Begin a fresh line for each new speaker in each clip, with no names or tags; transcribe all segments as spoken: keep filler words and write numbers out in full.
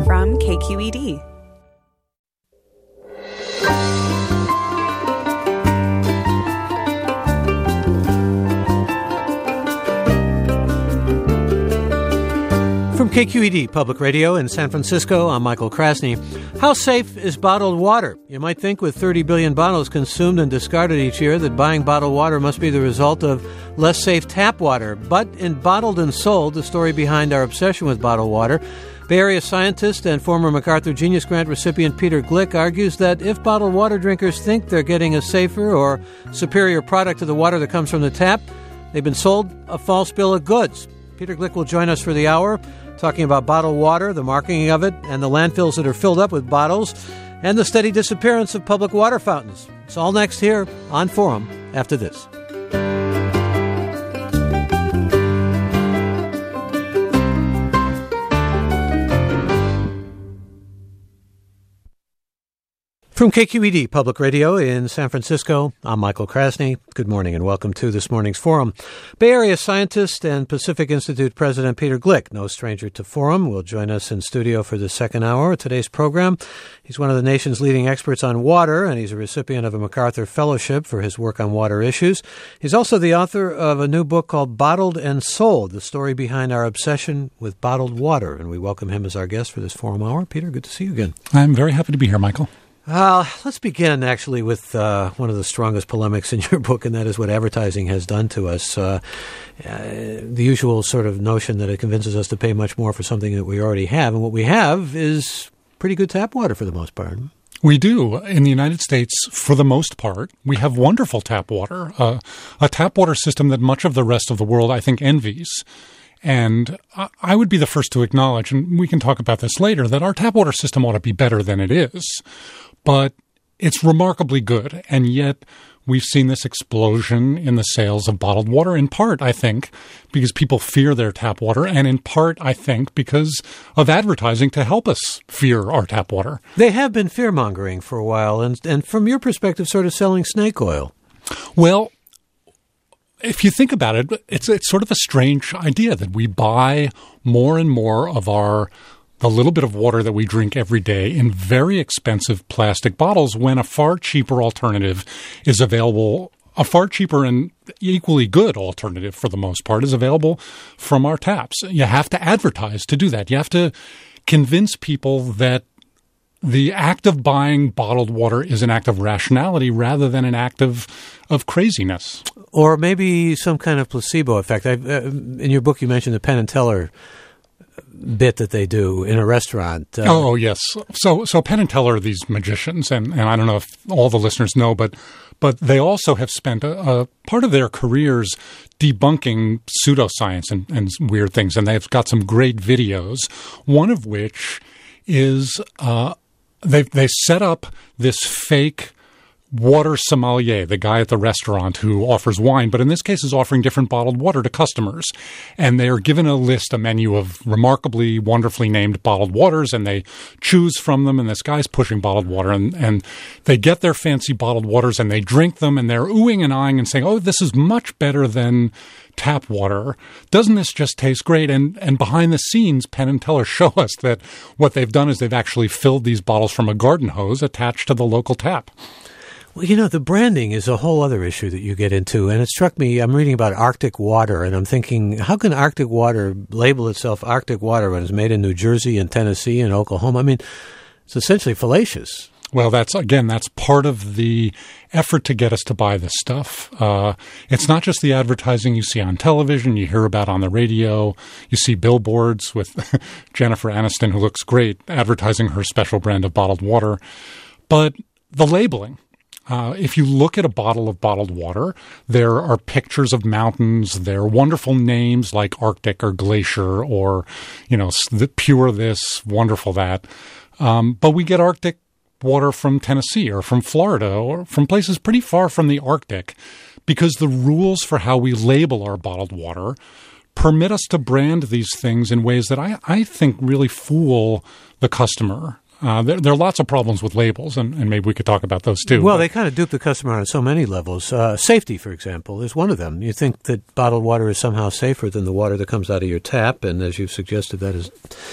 from K Q E D.
From K Q E D Public Radio in San Francisco, I'm Michael Krasny. How safe is bottled water? You might think with thirty billion bottles consumed and discarded each year that buying bottled water must be the result of less safe tap water. But in Bottled and Sold, the story behind our obsession with bottled water, Bay Area scientist and former MacArthur Genius Grant recipient Peter Glick argues that if bottled water drinkers think they're getting a safer or superior product to the water that comes from the tap, they've been sold a false bill of goods. Peter Glick will join us for the hour, talking about bottled water, the marketing of it, and the landfills that are filled up with bottles, and the steady disappearance of public water fountains. It's all next here on Forum after this. From K Q E D Public Radio in San Francisco, I'm Michael Krasny. Good morning and welcome to this morning's Forum. Bay Area scientist and Pacific Institute President Peter Glick, no stranger to Forum, will join us in studio for the second hour of today's program. He's one of the nation's leading experts on water, and he's a recipient of a MacArthur Fellowship for his work on water issues. He's also the author of a new book called Bottled and Sold, the story behind our obsession with bottled water. And we welcome him as our guest for this Forum hour. Peter, good to see you again.
I'm very happy to be here, Michael.
Uh, let's begin, actually, with uh, one of the strongest polemics in your book, and that is what advertising has done to us. Uh, uh, the usual sort of notion that it convinces us to pay much more for something that we already have, and what we have is pretty good tap water for the most part.
We do. In the United States, for the most part, we have wonderful tap water, uh, a tap water system that much of the rest of the world, I think, envies. And I would be the first to acknowledge, and we can talk about this later, that our tap water system ought to be better than it is. But it's remarkably good, and yet we've seen this explosion in the sales of bottled water, in part, I think, because people fear their tap water, and in part, I think, because of advertising to help us fear our tap water.
They have been fear-mongering for a while, and, and from your perspective, sort of selling snake oil.
Well, if you think about it, it's it's sort of a strange idea that we buy more and more of our the little bit of water that we drink every day in very expensive plastic bottles when a far cheaper alternative is available. A far cheaper and equally good alternative, for the most part, is available from our taps. You have to advertise to do that. You have to convince people that the act of buying bottled water is an act of rationality rather than an act of, of craziness.
Or maybe some kind of placebo effect. I've, uh, in your book, you mentioned the Penn and Teller bit that they do in a restaurant.
Uh, oh, yes. So so Penn and Teller are these magicians, and, and I don't know if all the listeners know, but but they also have spent a, a part of their careers debunking pseudoscience and, and weird things, and they've got some great videos, one of which is uh, they they set up this fake water sommelier, the guy at the restaurant who offers wine, but in this case is offering different bottled water to customers. And they are given a list, a menu of remarkably, wonderfully named bottled waters, and they choose from them, and this guy's pushing bottled water, and, and they get their fancy bottled waters, and they drink them, and they're oohing and eyeing and saying, oh, this is much better than tap water. Doesn't this just taste great? And and behind the scenes, Penn and Teller show us that what they've done is they've actually filled these bottles from a garden hose attached to the local tap.
Well, you know, the branding is a whole other issue that you get into. And it struck me, I'm reading about Arctic water, and I'm thinking, how can Arctic water label itself Arctic water when it's made in New Jersey and Tennessee and Oklahoma? I mean, it's essentially fallacious.
Well, that's, again, that's part of the effort to get us to buy this stuff. Uh, it's not just the advertising you see on television, you hear about on the radio, you see billboards with Jennifer Aniston, who looks great, advertising her special brand of bottled water. But the labeling. Uh, if you look at a bottle of bottled water, there are pictures of mountains. There are wonderful names like Arctic or Glacier or, you know, pure this, wonderful that. Um, but we get Arctic water from Tennessee or from Florida or from places pretty far from the Arctic because the rules for how we label our bottled water permit us to brand these things in ways that I, I think really fool the customer. Uh, there, there are lots of problems with labels, and, and maybe we could talk about those too.
Well,
but.
they kind of dupe the customer on so many levels. Uh, safety, for example, is one of them. You think that bottled water is somehow safer than the water that comes out of your tap, and as you've suggested, that is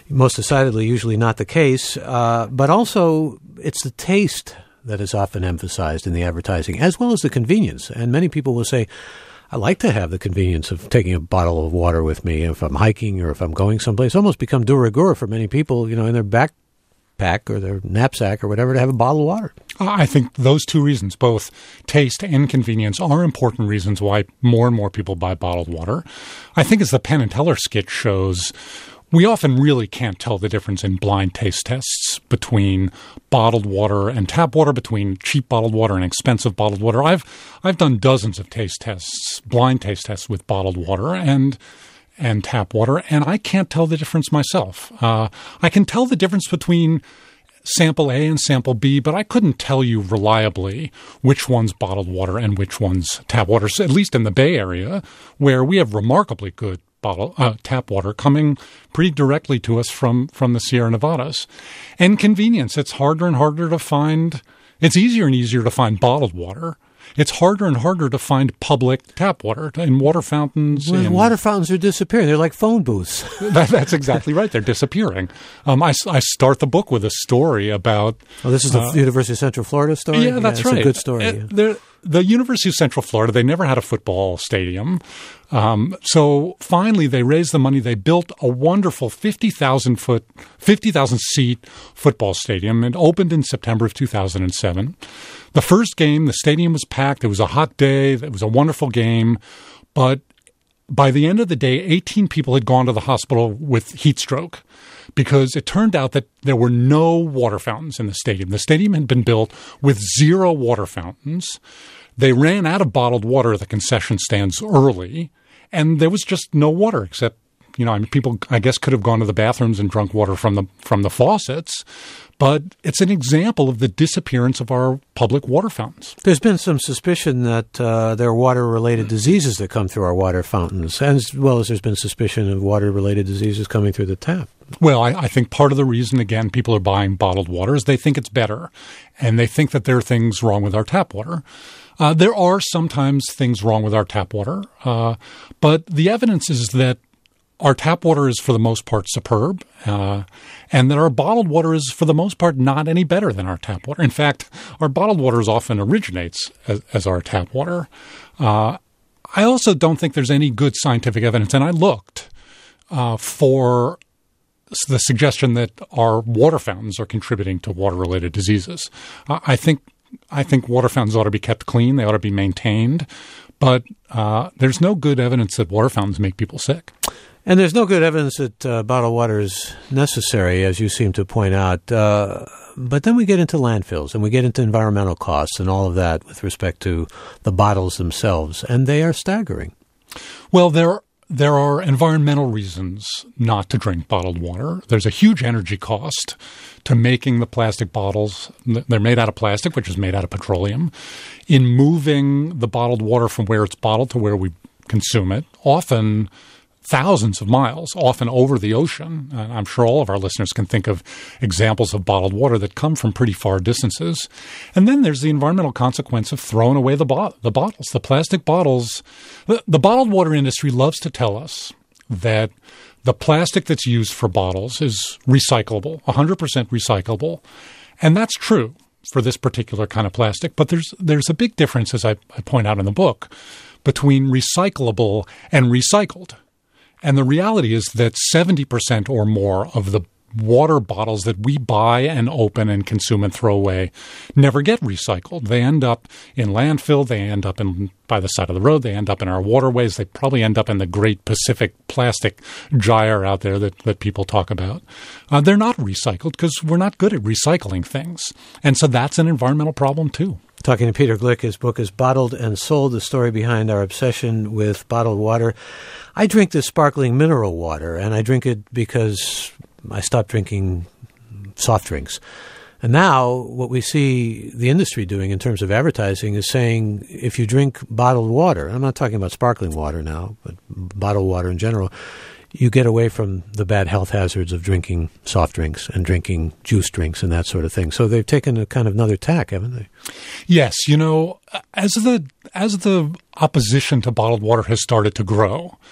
most decidedly usually not the case. Uh, but also, it's the taste that is often emphasized in the advertising, as well as the convenience. And many people will say, I like to have the convenience of taking a bottle of water with me if I'm hiking or if I'm going someplace. It's almost become de rigueur for many people, you know, in their backpack or their knapsack or whatever to have a bottle of water.
I think those two reasons, both taste and convenience, are important reasons why more and more people buy bottled water. I think as the Penn and Teller skit shows, we often really can't tell the difference in blind taste tests between bottled water and tap water, between cheap bottled water and expensive bottled water. I've I've done dozens of taste tests, blind taste tests with bottled water and and tap water, and I can't tell the difference myself. Uh, I can tell the difference between sample A and sample B, but I couldn't tell you reliably which one's bottled water and which one's tap water, so at least in the Bay Area, where we have remarkably good bottle uh, tap water coming pretty directly to us from, from the Sierra Nevadas. And convenience, it's harder and harder to find, it's easier and easier to find bottled water. It's harder and harder to find public tap water in water fountains.
Well,
in,
water fountains are disappearing. They're like phone booths.
that, that's exactly right. They're disappearing. Um, I, I start the book with a story about...
Oh, this is the uh, University of Central Florida story?
Yeah, that's
yeah,
right.
It's a good story.
Uh,
yeah.
The University of Central Florida, they never had a football stadium. Um, so finally, they raised the money. They built a wonderful fifty thousand foot, fifty thousand seat football stadium. It opened in September of two thousand seven. The first game, the stadium was packed. It was a hot day. It was a wonderful game. But by the end of the day, eighteen people had gone to the hospital with heat stroke because it turned out that there were no water fountains in the stadium. The stadium had been built with zero water fountains. They ran out of bottled water at the concession stands early, and there was just no water except, you know, I mean, people, I guess, could have gone to the bathrooms and drunk water from the from the faucets. But it's an example of the disappearance of our public water fountains.
There's been some suspicion that uh, there are water-related diseases that come through our water fountains, as well as there's been suspicion of water-related diseases coming through the tap.
Well, I, I think part of the reason, again, people are buying bottled water is they think it's better, and they think that there are things wrong with our tap water. Uh, there are sometimes things wrong with our tap water, uh, but the evidence is that our tap water is, for the most part, superb, uh, and that our bottled water is, for the most part, not any better than our tap water. In fact, our bottled water often originates as, as our tap water. Uh, I also don't think there's any good scientific evidence, and I looked uh, for the suggestion that our water fountains are contributing to water-related diseases. Uh, I think I think water fountains ought to be kept clean. They ought to be maintained. But uh, there's no good evidence that water fountains make people sick.
And there's no good evidence that uh, bottled water is necessary, as you seem to point out. Uh, but then we get into landfills and we get into environmental costs and all of that with respect to the bottles themselves, and they are staggering.
Well, there there are environmental reasons not to drink bottled water. There's a huge energy cost to making the plastic bottles. They're made out of plastic, which is made out of petroleum. In moving the bottled water from where it's bottled to where we consume it, often thousands of miles, often over the ocean. And I'm sure all of our listeners can think of examples of bottled water that come from pretty far distances. And then there's the environmental consequence of throwing away the, bo- the bottles, the plastic bottles. The, the bottled water industry loves to tell us that the plastic that's used for bottles is recyclable, one hundred percent recyclable. And that's true for this particular kind of plastic. But there's there's a big difference, as I, I point out in the book, between recyclable and recycled. And the reality is that seventy percent or more of the water bottles that we buy and open and consume and throw away never get recycled. They end up in landfill. They end up in by the side of the road. They end up in our waterways. They probably end up in the great Pacific plastic gyre out there that, that people talk about. Uh, they're not recycled because we're not good at recycling things. And so that's an environmental problem too.
Talking to Peter Glick, his book is Bottled and Sold, the story behind our obsession with bottled water. I drink this sparkling mineral water, and I drink it because I stopped drinking soft drinks. And now what we see the industry doing in terms of advertising is saying if you drink bottled water, I'm not talking about sparkling water now, but bottled water in general, you get away from the bad health hazards of drinking soft drinks and drinking juice drinks and that sort of thing. So they've taken a kind of another tack, haven't they?
Yes. You know, as the as the opposition to bottled water has started to grow,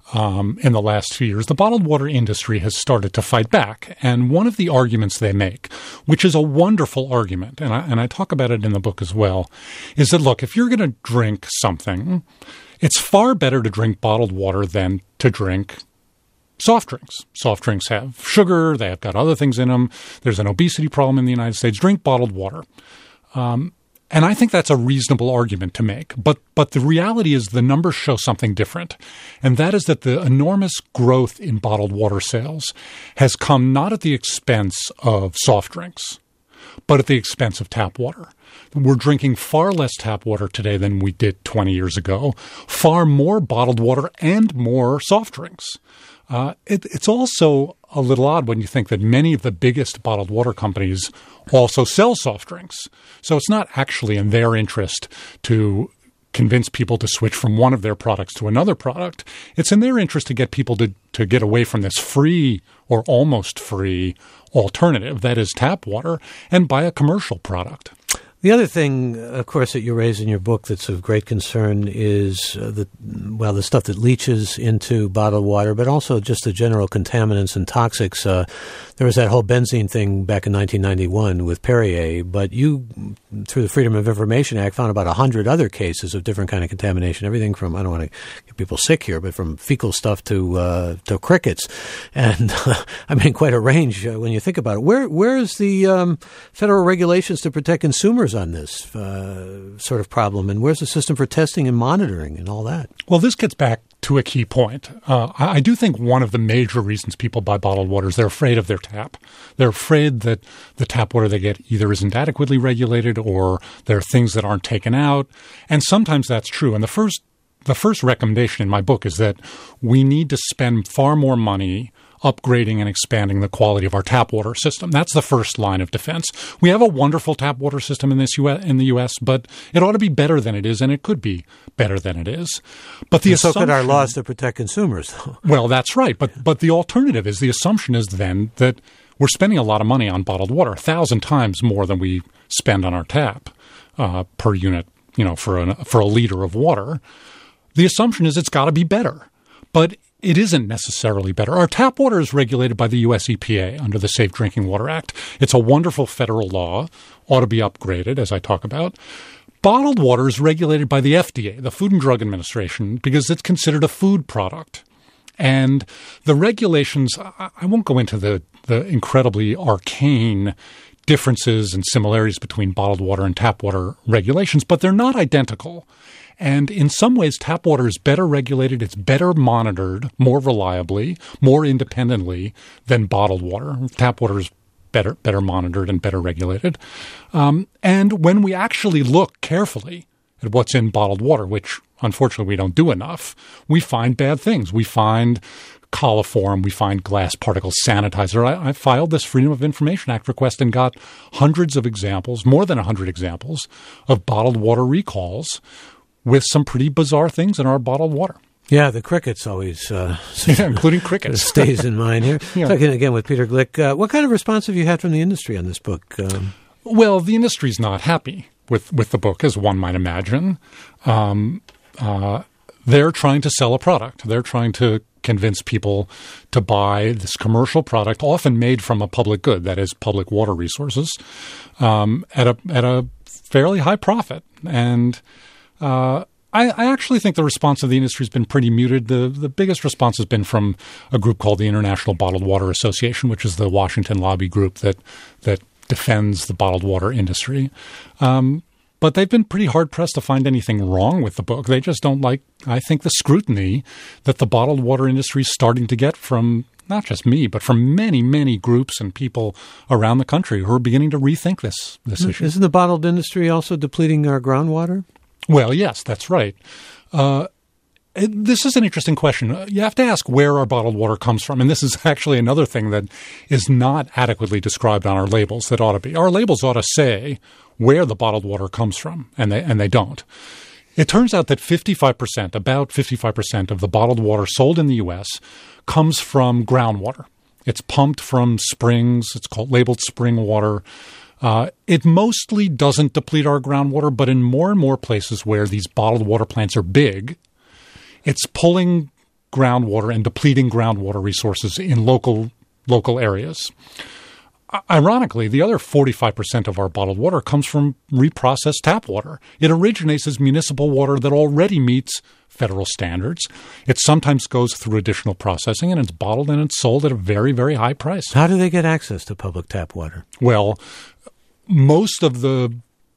um, in the last few years, the bottled water industry has started to fight back. And one of the arguments they make, which is a wonderful argument, and I, and I talk about it in the book as well, is that, look, if you're going to drink something, it's far better to drink bottled water than to drink soft drinks. Soft drinks have sugar. They have got other things in them. There's an obesity problem in the United States. Drink bottled water. Um, and I think that's a reasonable argument to make. But but the reality is the numbers show something different. And that is that the enormous growth in bottled water sales has come not at the expense of soft drinks, but at the expense of tap water. We're drinking far less tap water today than we did twenty years ago, far more bottled water and more soft drinks. Uh, it, it's also a little odd when you think that many of the biggest bottled water companies also sell soft drinks. So it's not actually in their interest to convince people to switch from one of their products to another product. It's in their interest to get people to, to get away from this free or almost free alternative, that is tap water, and buy a commercial product.
The other thing, of course, that you raise in your book that's of great concern is uh, the well, the stuff that leaches into bottled water, but also just the general contaminants and toxics. Uh, there was that whole benzene thing back in nineteen ninety-one with Perrier, but you, through the Freedom of Information Act, found about a hundred other cases of different kind of contamination. Everything from, I don't want to get people sick here, but from fecal stuff to uh, to crickets, and uh, I mean quite a range uh, when you think about it. Where where is the um, federal regulations to protect consumers on this uh, sort of problem, and where's the system for testing and monitoring and all that?
Well, this gets back to a key point. Uh, I, I do think one of the major reasons people buy bottled water is they're afraid of their tap. They're afraid that the tap water they get either isn't adequately regulated or there are things that aren't taken out. And sometimes that's true. And the first, the first recommendation in my book is that we need to spend far more money upgrading and expanding the quality of our tap water system. That's the first line of defense. We have a wonderful tap water system in this U S, in the U S, but it ought to be better than it is, and it could be better than it is. But the
and so could our laws to protect consumers, though.
Well, that's right. But but the alternative is the assumption is then that we're spending a lot of money on bottled water, a thousand times more than we spend on our tap uh, per unit, you know, for an, for a liter of water. The assumption is it's got to be better, but it isn't necessarily better. Our tap water is regulated by the U S E P A under the Safe Drinking Water Act. It's a wonderful federal law, ought to be upgraded, as I talk about. Bottled water is regulated by the F D A, the Food and Drug Administration, because it's considered a food product. And the regulations, I won't go into the, the incredibly arcane differences and similarities between bottled water and tap water regulations, but they're not identical. And in some ways, tap water is better regulated, it's better monitored, more reliably, more independently than bottled water. Tap water is better better monitored and better regulated. Um, and when we actually look carefully at what's in bottled water, which unfortunately we don't do enough, we find bad things. We find coliform, we find glass particle sanitizer. I, I filed this Freedom of Information Act request and got hundreds of examples, more than one hundred examples, of bottled water recalls with some pretty bizarre things in our bottled water.
Yeah, the crickets always uh,
yeah, including crickets.
stays in mind here. Yeah. Talking again with Peter Glick. Uh, what kind of response have you had from the industry on this book? Um,
well, the industry's not happy with, with the book, as one might imagine. Um, uh, they're trying to sell a product. They're trying to convince people to buy this commercial product, often made from a public good, that is public water resources, um, at a at a fairly high profit. And Uh, I, I actually think the response of the industry has been pretty muted. The the biggest response has been from a group called the International Bottled Water Association, which is the Washington lobby group that that defends the bottled water industry. Um, but they've been pretty hard-pressed to find anything wrong with the book. They just don't like, I think, the scrutiny that the bottled water industry is starting to get from not just me, but from many, many groups and people around the country who are beginning to rethink this, this
Isn't
issue.
Isn't the bottled industry also depleting our groundwater?
Well, yes, that's right. Uh, it, this is an interesting question. You have to ask where our bottled water comes from. And this is actually another thing that is not adequately described on our labels that ought to be. Our labels ought to say where the bottled water comes from, and they and they don't. It turns out that fifty-five percent, about fifty-five percent of the bottled water sold in the U S comes from groundwater. It's pumped from springs. It's called labeled spring water. Uh, it mostly doesn't deplete our groundwater, but in more and more places where these bottled water plants are big, it's pulling groundwater and depleting groundwater resources in local local areas. Ironically, the other forty-five percent of our bottled water comes from reprocessed tap water. It originates as municipal water that already meets federal standards. It sometimes goes through additional processing, and it's bottled and it's sold at a very, very high price.
How do they get access to public tap water?
Well, most of the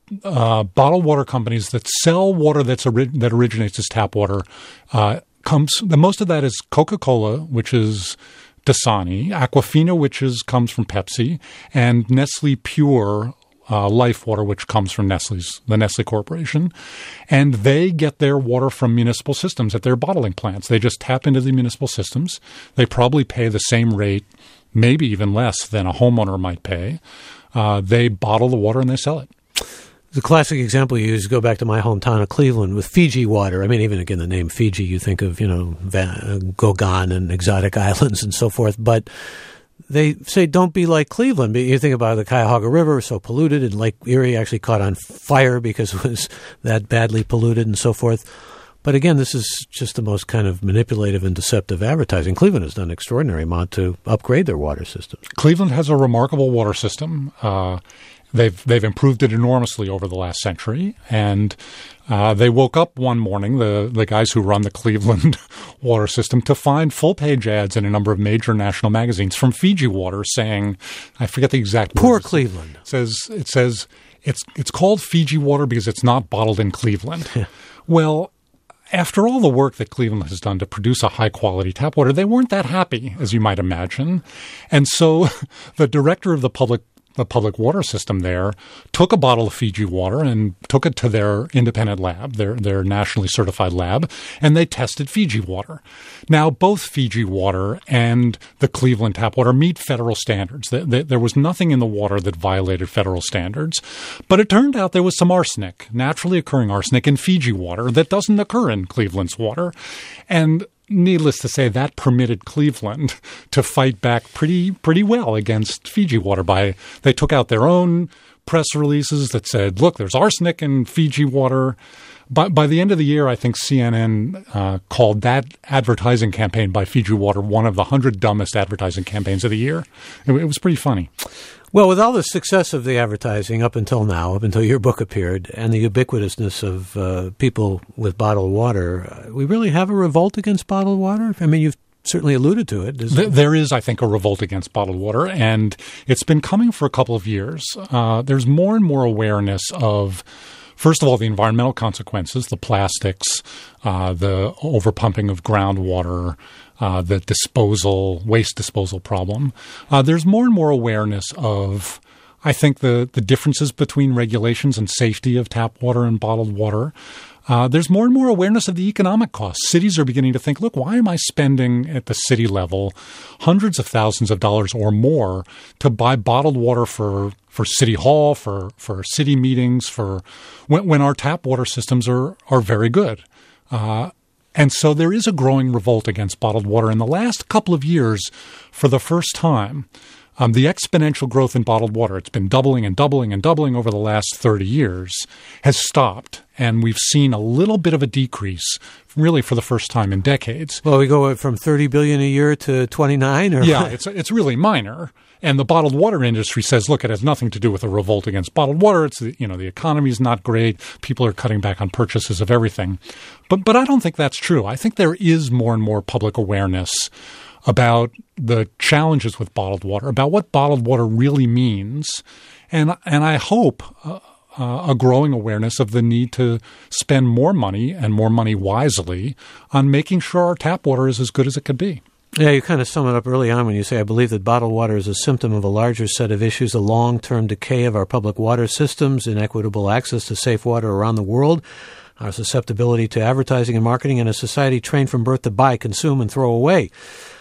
uh, bottled water companies that sell water that's ori- that originates as tap water uh, comes. The most of that is Coca-Cola, which is Dasani, Aquafina, which is comes from Pepsi, and Nestle Pure uh, Life Water, which comes from Nestle's the Nestle Corporation, and they get their water from municipal systems at their bottling plants. They just tap into the municipal systems. They probably pay the same rate, maybe even less than a homeowner might pay. Uh, they bottle the water and they sell it.
The classic example you use, go back to my hometown of Cleveland with Fiji water. I mean, even again, the name Fiji, you think of, you know, Van, Gogan and exotic islands and so forth. But they say don't be like Cleveland. You think about the Cuyahoga River, so polluted, and Lake Erie actually caught on fire because it was that badly polluted and so forth. But again, this is just the most kind of manipulative and deceptive advertising. Cleveland has done an extraordinary amount to upgrade their water system.
Cleveland has a remarkable water system. Uh They've they've improved it enormously over the last century, and uh, they woke up one morning, the the guys who run the Cleveland water system, to find full-page ads in a number of major national magazines from Fiji Water saying, I forget the exact
Poor
words.
Cleveland.
It says it says it's it's called Fiji Water because it's not bottled in Cleveland. Well, after all the work that Cleveland has done to produce a high-quality tap water, they weren't that happy, as you might imagine, and so the director of the public. The public water system there took a bottle of Fiji water and took it to their independent lab, their their nationally certified lab, and they tested Fiji water. Now, both Fiji water and the Cleveland tap water meet federal standards. There was nothing in the water that violated federal standards, but it turned out there was some arsenic, naturally occurring arsenic in Fiji water that doesn't occur in Cleveland's water. And needless to say, that permitted Cleveland to fight back pretty pretty well against Fiji water. By they took out their own press releases that said, look, there's arsenic in Fiji water. By, by the end of the year, I think C N N uh, called that advertising campaign by Fiji Water one of the hundred dumbest advertising campaigns of the year. It, it was pretty funny.
Well, with all the success of the advertising up until now, up until your book appeared, and the ubiquitousness of uh, people with bottled water, uh, we really have a revolt against bottled water? I mean, you've certainly alluded to it.
There, there is, I think, a revolt against bottled water, and it's been coming for a couple of years. Uh, there's more and more awareness of, first of all, the environmental consequences, the plastics, uh, the overpumping of groundwater, uh, the disposal, waste disposal problem. Uh, there's more and more awareness of, I think, the, the differences between regulations and safety of tap water and bottled water. Uh, there's more and more awareness of the economic costs. Cities are beginning to think, look, why am I spending at the city level hundreds of thousands of dollars or more to buy bottled water for for City Hall, for, for city meetings, for when, when our tap water systems are, are very good? Uh, and so there is a growing revolt against bottled water. In the last couple of years, for the first time, Um, the exponential growth in bottled water, it's been doubling and doubling and doubling over the last thirty years, has stopped. And we've seen a little bit of a decrease, really for the first time in decades.
Well, we go from thirty billion dollars a year to twenty-nine? Or
yeah, it's it's really minor. And the bottled water industry says, look, it has nothing to do with a revolt against bottled water. It's the, you know, the economy is not great. People are cutting back on purchases of everything. But but I don't think that's true. I think there is more and more public awareness about the challenges with bottled water, about what bottled water really means, and and I hope uh, uh, a growing awareness of the need to spend more money and more money wisely on making sure our tap water is as good as it could be.
Yeah, you kind of sum it up early on when you say, I believe that bottled water is a symptom of a larger set of issues, the long-term decay of our public water systems, inequitable access to safe water around the world, our susceptibility to advertising and marketing, and a society trained from birth to buy, consume, and throw away.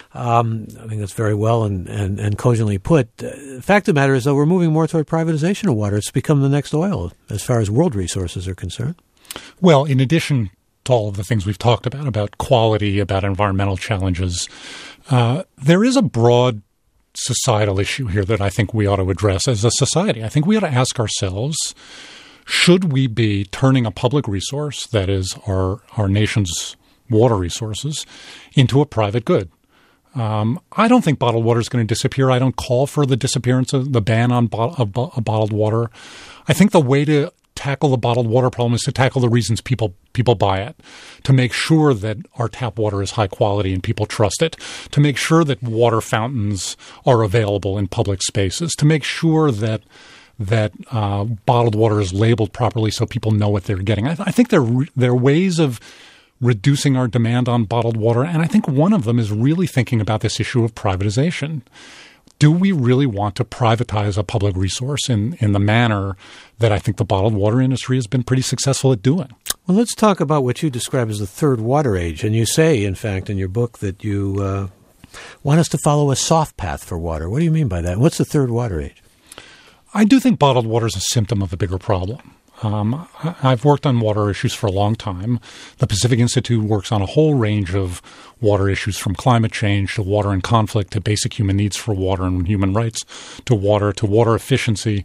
Um, I think that's very well and, and, and cogently put. Uh, the fact of the matter is, though, we're moving more toward privatization of water. It's become the next oil as far as world resources are concerned.
Well, in addition to all of the things we've talked about, about quality, about environmental challenges, uh, there is a broad societal issue here that I think we ought to address as a society. I think we ought to ask ourselves, should we be turning a public resource, that is our, our nation's water resources into a private good. Um, I don't think bottled water is going to disappear. I don't call for the disappearance of the ban on bo- of, of bottled water. I think the way to tackle the bottled water problem is to tackle the reasons people people buy it, to make sure that our tap water is high quality and people trust it, to make sure that water fountains are available in public spaces, to make sure that that uh, bottled water is labeled properly so people know what they're getting. I, th- I think there there are ways of reducing our demand on bottled water, and I think one of them is really thinking about this issue of privatization. Do we really want to privatize a public resource in, in the manner that I think the bottled water industry has been pretty successful at doing?
Well, let's talk about what you describe as the third water age. And you say, in fact, in your book that you uh, want us to follow a soft path for water. What do you mean by that? What's the third water age?
I do think bottled water is a symptom of a bigger problem. Um, I've worked on water issues for a long time. The Pacific Institute works on a whole range of water issues, from climate change to water and conflict to basic human needs for water and human rights to water to water efficiency.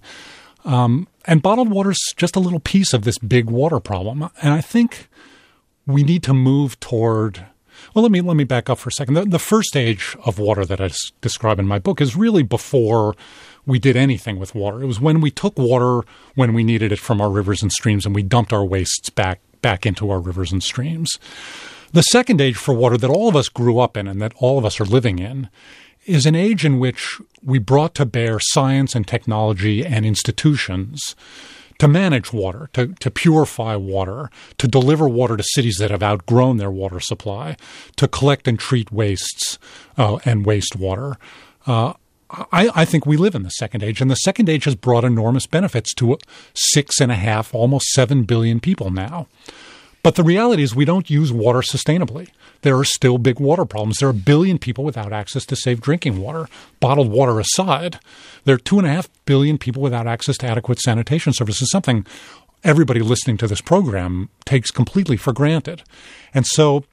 Um, and bottled water is just a little piece of this big water problem. And I think we need to move toward – well, let me let me back up for a second. The, the first stage of water that I s- describe in my book is really before – we did anything with water. It was when we took water when we needed it from our rivers and streams and we dumped our wastes back back into our rivers and streams. The second age for water that all of us grew up in and that all of us are living in is an age in which we brought to bear science and technology and institutions to manage water, to, to purify water, to deliver water to cities that have outgrown their water supply, to collect and treat wastes uh, and wastewater. Uh, I, I think we live in the second age, and the second age has brought enormous benefits to six and a half, almost seven billion people now. But the reality is we don't use water sustainably. There are still big water problems. There are a billion people without access to safe drinking water. Bottled water aside, there are two and a half billion people without access to adequate sanitation services, something everybody listening to this program takes completely for granted. And so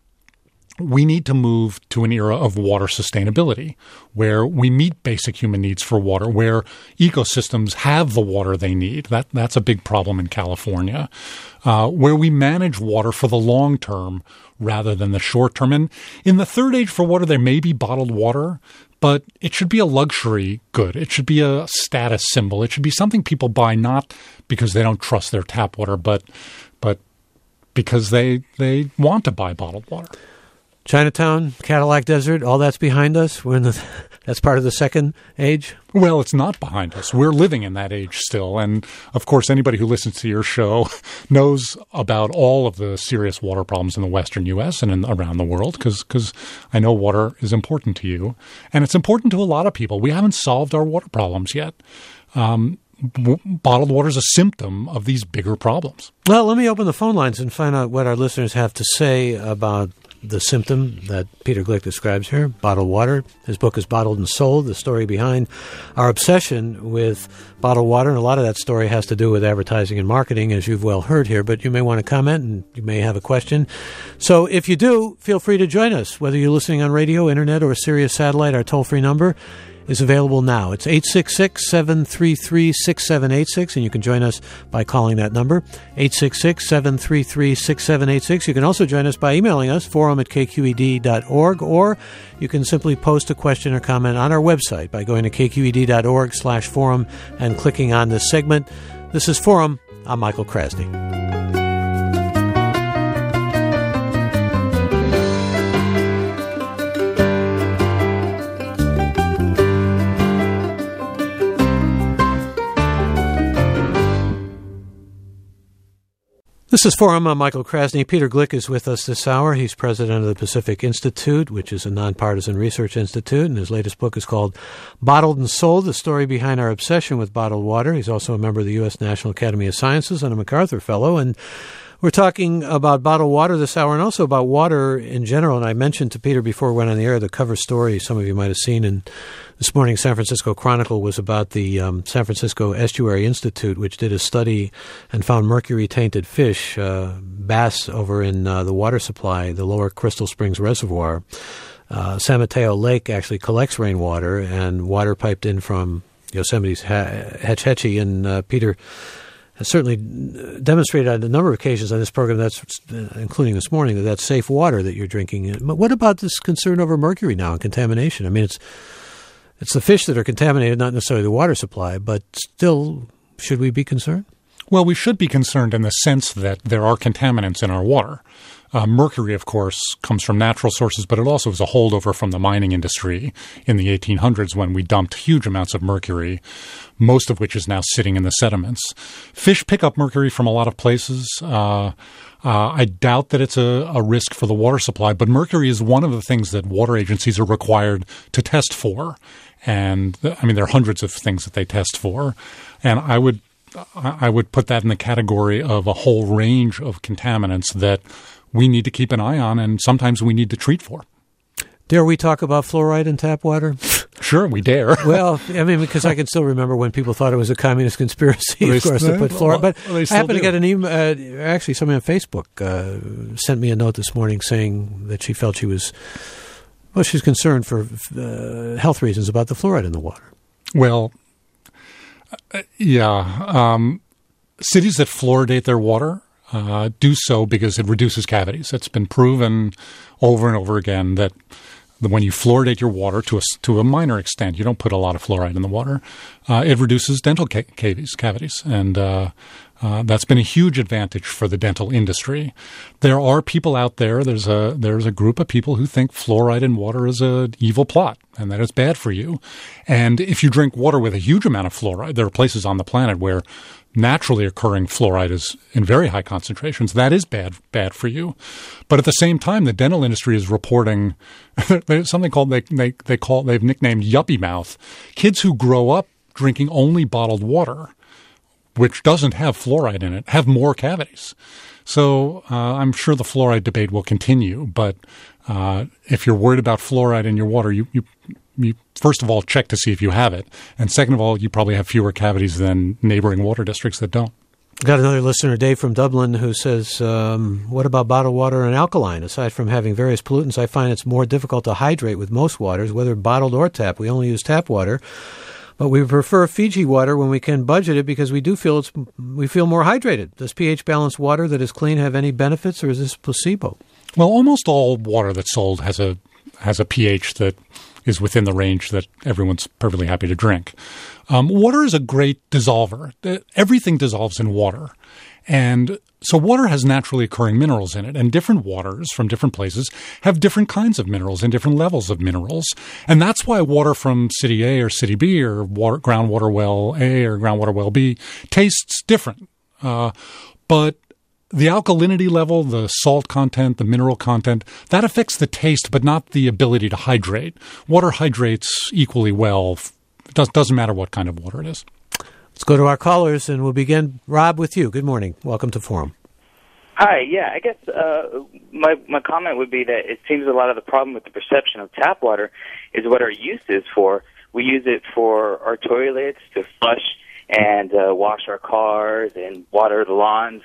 we need to move to an era of water sustainability where we meet basic human needs for water, where ecosystems have the water they need. That, that's a big problem in California, uh, where we manage water for the long term rather than the short term. And in the third age for water, there may be bottled water, but it should be a luxury good. It should be a status symbol. It should be something people buy not because they don't trust their tap water, but but because they they want to buy bottled water.
Chinatown, Cadillac Desert, all that's behind us? We're in the, that's part of the second age?
Well, it's not behind us. We're living in that age still. And, of course, anybody who listens to your show knows about all of the serious water problems in the western U S and in, around the world, because because I know water is important to you. And it's important to a lot of people. We haven't solved our water problems yet. Um, w- bottled water is a symptom of these bigger problems.
Well, let me open the phone lines and find out what our listeners have to say about the symptom that Peter Glick describes here, bottled water. His book is Bottled and Sold, the story behind our obsession with bottled water. And a lot of that story has to do with advertising and marketing, as you've well heard here. But you may want to comment and you may have a question. So if you do, feel free to join us, whether you're listening on radio, internet, or Sirius Satellite. Our toll-free number is available now. It's eight six six, seven three three, six seven eight six, and you can join us by calling that number, eight six six, seven three three, six seven eight six. You can also join us by emailing us, forum at k q e d dot org, or you can simply post a question or comment on our website by going to k q e d dot org slash forum and clicking on this segment. This is Forum. I'm Michael Krasny. This is Forum. I'm Michael Krasny. Peter Glick is with us this hour. He's president of the Pacific Institute, which is a nonpartisan research institute, and his latest book is called Bottled and Sold, the story behind our obsession with bottled water. He's also a member of the U S National Academy of Sciences and a MacArthur Fellow, and we're talking about bottled water this hour and also about water in general. And I mentioned to Peter before we went on the air, the cover story some of you might have seen in this morning's San Francisco Chronicle was about the um, San Francisco Estuary Institute, which did a study and found mercury-tainted fish, uh, bass over in uh, the water supply, the lower Crystal Springs Reservoir. Uh, San Mateo Lake actually collects rainwater, and water piped in from Yosemite's Hetch Hetchy. And uh, Peter has certainly demonstrated on a number of occasions on this program, that's including this morning, that that's safe water that you're drinking. But what about this concern over mercury now and contamination? I mean, it's it's the fish that are contaminated, not necessarily the water supply, but still, should we be concerned?
Well, we should be concerned in the sense that there are contaminants in our water. Uh, mercury, of course, comes from natural sources, but it also is a holdover from the mining industry in the eighteen hundreds when we dumped huge amounts of mercury, most of which is now sitting in the sediments. Fish pick up mercury from a lot of places. Uh, uh, I doubt that it's a, a risk for the water supply, but mercury is one of the things that water agencies are required to test for. And, I mean, there are hundreds of things that they test for. And I would I would put that in the category of a whole range of contaminants that we need to keep an eye on and sometimes we need to treat for.
Dare we talk about fluoride in tap water?
Sure, we dare.
Well, I mean, because I can still remember when people thought it was a communist conspiracy, well, of course, to put fluoride. But well, I happened do. to get an email. Uh, actually, somebody on Facebook uh, sent me a note this morning saying that she felt she was, well, she's concerned for uh, health reasons about the fluoride in the water.
Well, uh, yeah. Um, cities that fluoridate their water uh, do so because it reduces cavities. It's been proven over and over again that when you fluoridate your water to a, to a minor extent, you don't put a lot of fluoride in the water, uh, it reduces dental ca- cavities, cavities. And uh, uh, that's been a huge advantage for the dental industry. There are people out there, there's a there's a group of people who think fluoride in water is an evil plot and that it's bad for you. And if you drink water with a huge amount of fluoride, there are places on the planet where naturally occurring fluoride is in very high concentrations. That is bad bad for you. But at the same time, the dental industry is reporting there's something called they they they call they've nicknamed yuppie mouth. Kids who grow up drinking only bottled water, which doesn't have fluoride in it, have more cavities. So uh, I'm sure the fluoride debate will continue. But uh, if you're worried about fluoride in your water, you you You first of all check to see if you have it, and second of all, you probably have fewer cavities than neighboring water districts that don't.
Got another listener, Dave from Dublin, who says, um, what about bottled water and alkaline? Aside from having various pollutants, I find it's more difficult to hydrate with most waters, whether bottled or tap. We only use tap water, but we prefer Fiji water when we can budget it because we do feel it's we feel more hydrated. Does pH-balanced water that is clean have any benefits, or is this placebo?
Well, almost all water that's sold has a has a pH that is within the range that everyone's perfectly happy to drink. Um, water is a great dissolver. Everything dissolves in water. And so water has naturally occurring minerals in it, and different waters from different places have different kinds of minerals and different levels of minerals. And that's why water from city A or city B or water, groundwater well A or groundwater well B tastes different. Uh, but the alkalinity level, the salt content, the mineral content, that affects the taste, but not the ability to hydrate. Water hydrates equally well. It does, doesn't matter what kind of water it is.
Let's go to our callers, and we'll begin. Rob, with you. Good morning. Welcome to Forum.
Hi. Yeah, I guess uh, my my comment would be that it seems a lot of the problem with the perception of tap water is what our use is for. We use it for our toilets, to flush and uh, wash our cars and water the lawns.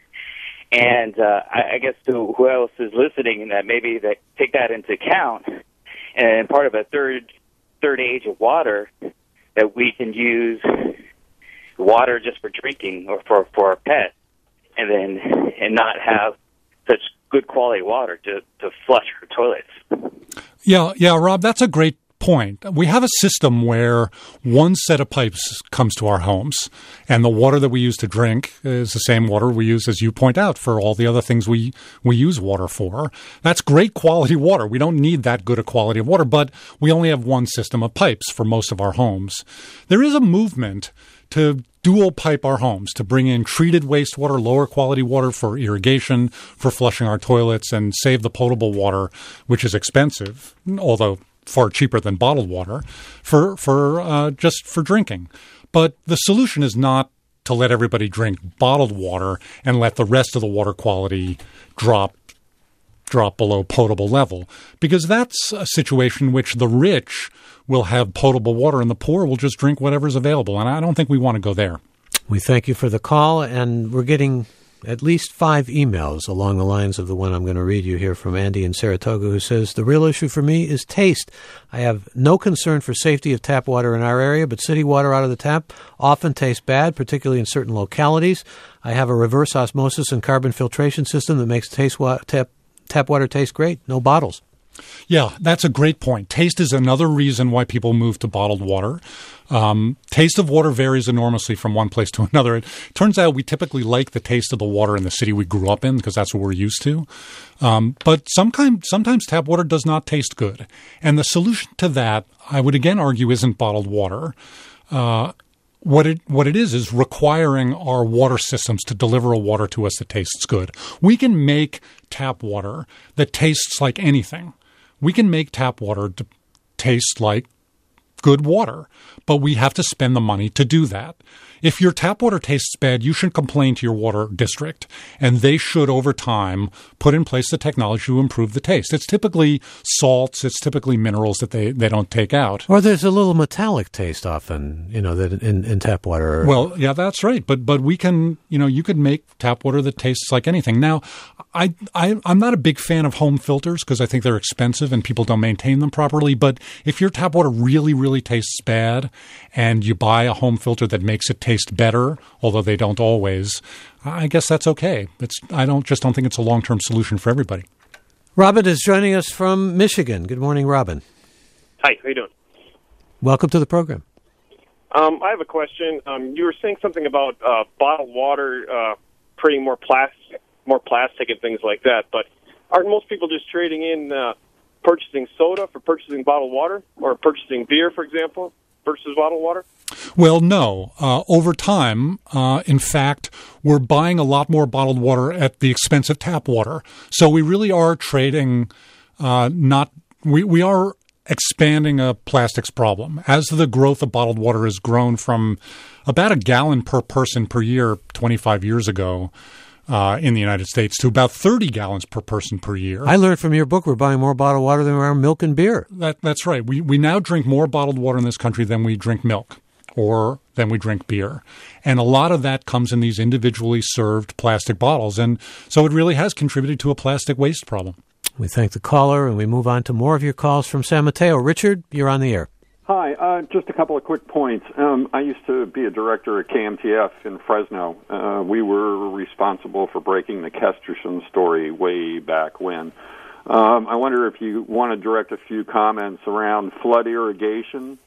And uh, I, I guess to who else is listening, that maybe that take that into account, and part of a third third age of water, that we can use water just for drinking or for for our pet, and then and not have such good quality water to to flush our toilets.
Yeah, yeah, Rob, that's a great point. We have a system where one set of pipes comes to our homes, and the water that we use to drink is the same water we use, as you point out, for all the other things we, we use water for. That's great quality water. We don't need that good a quality of water, but we only have one system of pipes for most of our homes. There is a movement to dual pipe our homes, to bring in treated wastewater, lower quality water for irrigation, for flushing our toilets, and save the potable water, which is expensive, although far cheaper than bottled water, for for uh, just for drinking. But the solution is not to let everybody drink bottled water and let the rest of the water quality drop drop below potable level, because that's a situation in which the rich will have potable water and the poor will just drink whatever's available. And I don't think we want to go there.
We thank you for the call, and we're getting at least five emails along the lines of the one I'm going to read you here from Andy in Saratoga, who says, the real issue for me is taste. I have no concern for safety of tap water in our area, but city water out of the tap often tastes bad, particularly in certain localities. I have a reverse osmosis and carbon filtration system that makes taste wa- tap, tap water taste great. No bottles.
Yeah, that's a great point. Taste is another reason why people move to bottled water. Um, taste of water varies enormously from one place to another. It turns out we typically like the taste of the water in the city we grew up in because that's what we're used to. Um, but sometimes, sometimes tap water does not taste good. And the solution to that, I would again argue, isn't bottled water. Uh, What it what it is is requiring our water systems to deliver a water to us that tastes good. We can make tap water that tastes like anything. We can make tap water to taste like good water, but we have to spend the money to do that. If your tap water tastes bad, you should complain to your water district, and they should, over time, put in place the technology to improve the taste. It's typically salts, it's typically minerals that they, they don't take out.
Or there's a little metallic taste often, you know, that in, in tap water.
Well, yeah, that's right. But but we can, you know, you could make tap water that tastes like anything. Now, I, I, I'm not a big fan of home filters because I think they're expensive and people don't maintain them properly. But if your tap water really, really tastes bad and you buy a home filter that makes it taste better, although they don't always, I guess that's okay. It's I don't just don't think it's a long-term solution for everybody.
Robin is joining us from Michigan. Good morning, Robin.
Hi, how you doing?
Welcome to the program.
Um, I have a question. Um, you were saying something about uh, bottled water uh, creating more plastic, more plastic and things like that, but aren't most people just trading in uh, purchasing soda for purchasing bottled water, or purchasing beer, for example, versus bottled water?
Well, no. Uh, over time, uh, in fact, we're buying a lot more bottled water at the expense of tap water. So we really are trading uh, not we, – we are expanding a plastics problem. As the growth of bottled water has grown from about a gallon per person per year twenty-five years ago uh, in the United States to about thirty gallons per person per year.
I learned from your book we're buying more bottled water than we are milk and beer.
That, that's right. We, we now drink more bottled water in this country than we drink milk, or then we drink beer. And a lot of that comes in these individually served plastic bottles. And so it really has contributed to a plastic waste problem.
We thank the caller, and we move on to more of your calls from San Mateo. Richard, you're on the air.
Hi, uh, just a couple of quick points. Um, I used to be a director at K M T F in Fresno. Uh, we were responsible for breaking the Kesterson story way back when. Um, I wonder if you want to direct a few comments around flood irrigation,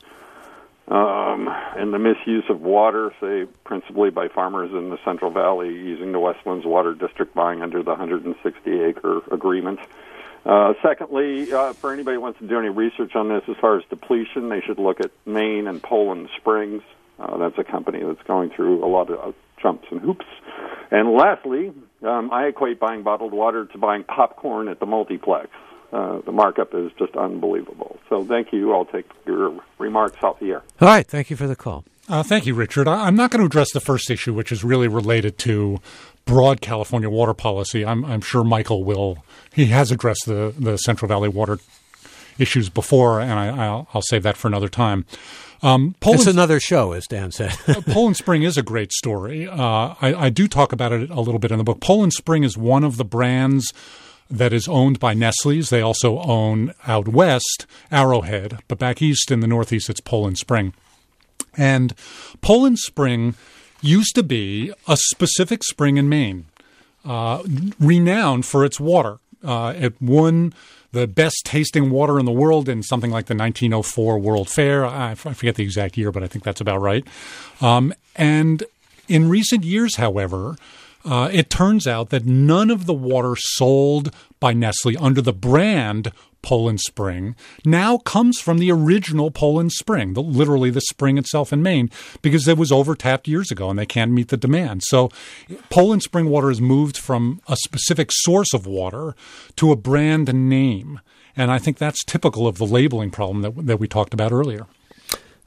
Um, and the misuse of water, say, principally by farmers in the Central Valley using the Westlands Water District buying under the one hundred sixty acre agreement. Uh, secondly, uh, for anybody who wants to do any research on this as far as depletion, they should look at Maine and Poland Springs. Uh, that's a company that's going through a lot of uh, jumps and hoops. And lastly, um, I equate buying bottled water to buying popcorn at the multiplex. Uh, the markup is just unbelievable. So thank you. I'll take your remarks off the air.
All right. Thank you for the call.
Uh, thank you, Richard. I, I'm not going to address the first issue, which is really related to broad California water policy. I'm, I'm sure Michael will. He has addressed the, the Central Valley water issues before, and I, I'll, I'll save that for another time. Um, Poland,
it's another show, as Dan said.
Poland Spring is a great story. Uh, I, I do talk about it a little bit in the book. Poland Spring is one of the brands that is owned by Nestle's. They also own out west Arrowhead, but back east in the Northeast, it's Poland Spring. And Poland Spring used to be a specific spring in Maine, uh, renowned for its water. Uh, it won the best tasting water in the world in something like the nineteen oh four World Fair. I, I forget the exact year, but I think that's about right. Um, and in recent years, however, Uh, it turns out that none of the water sold by Nestle under the brand Poland Spring now comes from the original Poland Spring, the, literally the spring itself in Maine, because it was overtapped years ago and they can't meet the demand. So Poland Spring water has moved from a specific source of water to a brand name. And I think that's typical of the labeling problem that, that we talked about earlier.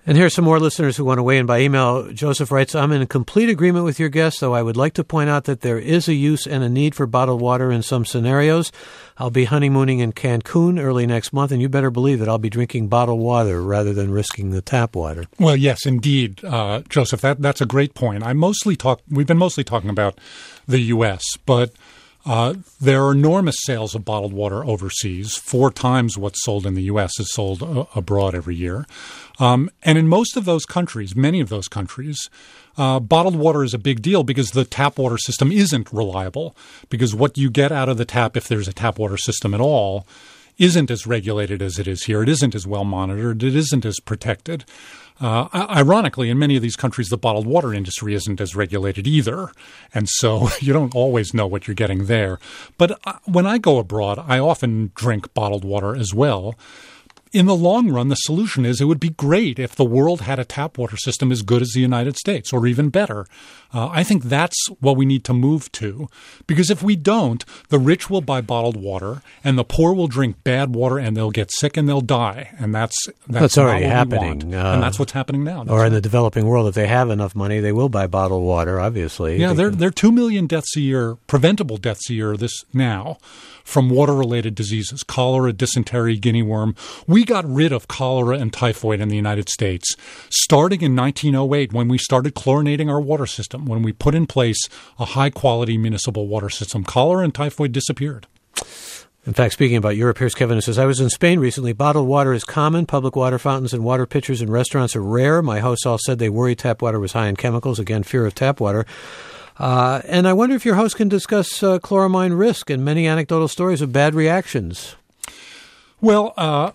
And here's some more listeners who want to weigh in by email. Joseph writes, I'm in complete agreement with your guest, though I would like to point out that there is a use and a need for bottled water in some scenarios. I'll be honeymooning in Cancun early next month, and you better believe that I'll be drinking bottled water rather than risking the tap water.
Well, yes, indeed, uh, Joseph, that, that's a great point. I mostly talk, we've been mostly talking about the U S, but Uh, there are enormous sales of bottled water overseas. Four times what's sold in the U S is sold uh, abroad every year. Um, and in most of those countries, many of those countries, uh, bottled water is a big deal because the tap water system isn't reliable. Because what you get out of the tap, if there's a tap water system at all, isn't as regulated as it is here. It isn't as well monitored. It isn't as protected. Uh, ironically, in many of these countries, the bottled water industry isn't as regulated either. And so you don't always know what you're getting there. But uh, when I go abroad, I often drink bottled water as well. In the long run, the solution is it would be great if the world had a tap water system as good as the United States, or even better. Uh, I think that's what we need to move to. Because if we don't, the rich will buy bottled water, and the poor will drink bad water, and they'll get sick and they'll die. And that's that's,
that's already
not what
happening.
We want.
Uh,
and that's what's happening now. That's
or in
right.
the developing world, if they have enough money, they will buy bottled water, obviously.
Yeah,
they
there,
can...
there are two million deaths a year, preventable deaths a year this now, from water-related diseases, cholera, dysentery, guinea worm. We got rid of cholera and typhoid in the United States starting in nineteen oh eight when we started chlorinating our water system, when we put in place a high-quality municipal water system. Cholera and typhoid disappeared.
In fact, speaking about Europe, here's Kevin who says, I was in Spain recently. Bottled water is common. Public water fountains and water pitchers in restaurants are rare. My hosts all said they worried tap water was high in chemicals. Again, fear of tap water. Uh, and I wonder if your host can discuss uh, chloramine risk and many anecdotal stories of bad reactions.
Well, uh,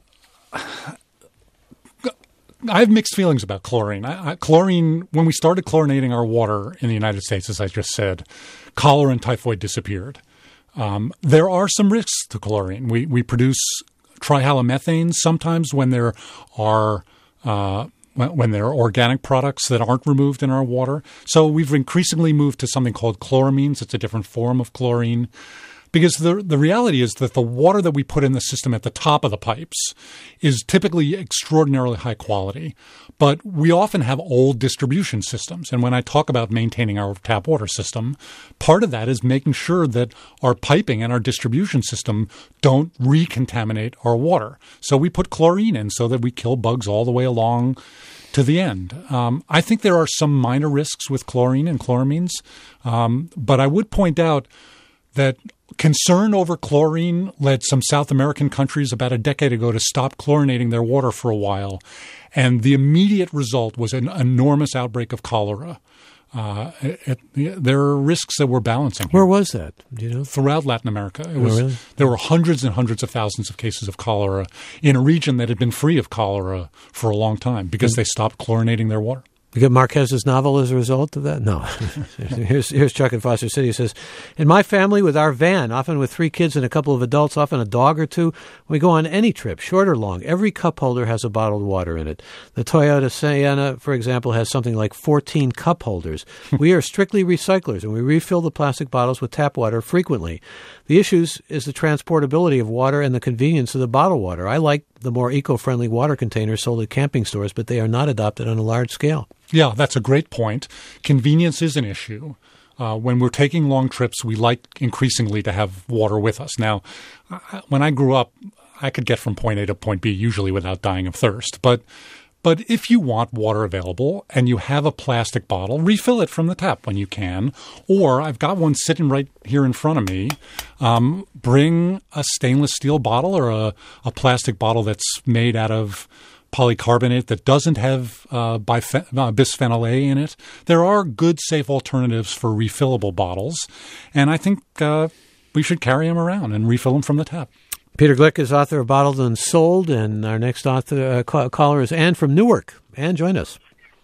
I have mixed feelings about chlorine. I, I, chlorine, when we started chlorinating our water in the United States, as I just said, cholera and typhoid disappeared. Um, there are some risks to chlorine. We, we produce trihalomethanes sometimes when there are uh, when there are organic products that aren't removed in our water. So we've increasingly moved to something called chloramines. It's a different form of chlorine. Because the the reality is that the water that we put in the system at the top of the pipes is typically extraordinarily high quality. But we often have old distribution systems. And when I talk about maintaining our tap water system, part of that is making sure that our piping and our distribution system don't recontaminate our water. So we put chlorine in so that we kill bugs all the way along to the end. Um, I think there are some minor risks with chlorine and chloramines. Um, but I would point out that concern over chlorine led some South American countries about a decade ago to stop chlorinating their water for a while. And the immediate result was an enormous outbreak of cholera. Uh, it, it, there are risks that we're balancing here.
Where was that? Do you know?
Throughout Latin America. It was,
oh, really?
There were hundreds and hundreds of thousands of cases of cholera in a region that had been free of cholera for a long time because mm-hmm. they stopped chlorinating their water.
You get Marquez's novel as a result of that? No. here's, here's Chuck in Foster City. He says, in my family with our van, often with three kids and a couple of adults, often a dog or two, we go on any trip, short or long. Every cup holder has a bottled water in it. The Toyota Sienna, for example, has something like fourteen cup holders. We are strictly recyclers, and we refill the plastic bottles with tap water frequently. The issues is the transportability of water and the convenience of the bottled water. I like the more eco-friendly water containers sold at camping stores, but they are not adopted on a large scale.
Yeah, that's a great point. Convenience is an issue. Uh, when we're taking long trips, we like increasingly to have water with us. Now, when I grew up, I could get from point A to point B usually without dying of thirst. But but if you want water available and you have a plastic bottle, refill it from the tap when you can. Or I've got one sitting right here in front of me. Um, bring a stainless steel bottle or a, a plastic bottle that's made out of polycarbonate that doesn't have uh, biphen- uh, bisphenol A in it. There are good, safe alternatives for refillable bottles, and I think uh, we should carry them around and refill them from the tap.
Peter Glick is author of Bottled and Sold, and our next author uh, call- caller is Ann from Newark. Ann, join us.